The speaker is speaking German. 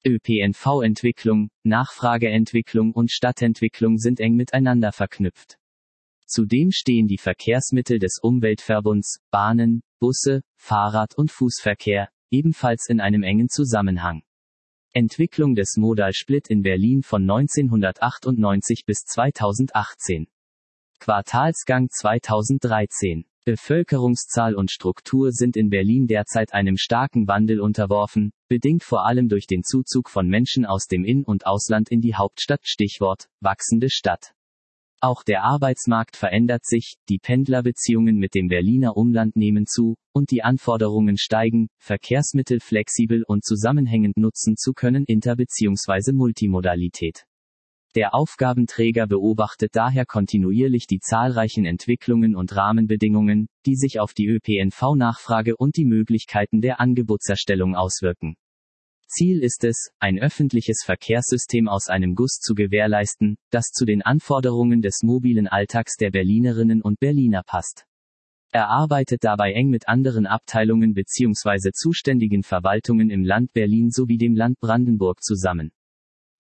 ÖPNV-Entwicklung, Nachfrageentwicklung und Stadtentwicklung sind eng miteinander verknüpft. Zudem stehen die Verkehrsmittel des Umweltverbunds, Bahnen, Busse, Fahrrad- und Fußverkehr, ebenfalls in einem engen Zusammenhang. Entwicklung des Modal-Split in Berlin von 1998 bis 2018. Quartalsgang 2013. Bevölkerungszahl und Struktur sind in Berlin derzeit einem starken Wandel unterworfen, bedingt vor allem durch den Zuzug von Menschen aus dem In- und Ausland in die Hauptstadt. Stichwort: wachsende Stadt. Auch der Arbeitsmarkt verändert sich, die Pendlerbeziehungen mit dem Berliner Umland nehmen zu, und die Anforderungen steigen, Verkehrsmittel flexibel und zusammenhängend nutzen zu können, Inter- bzw. Multimodalität. Der Aufgabenträger beobachtet daher kontinuierlich die zahlreichen Entwicklungen und Rahmenbedingungen, die sich auf die ÖPNV-Nachfrage und die Möglichkeiten der Angebotserstellung auswirken. Ziel ist es, ein öffentliches Verkehrssystem aus einem Guss zu gewährleisten, das zu den Anforderungen des mobilen Alltags der Berlinerinnen und Berliner passt. Er arbeitet dabei eng mit anderen Abteilungen bzw. zuständigen Verwaltungen im Land Berlin sowie dem Land Brandenburg zusammen.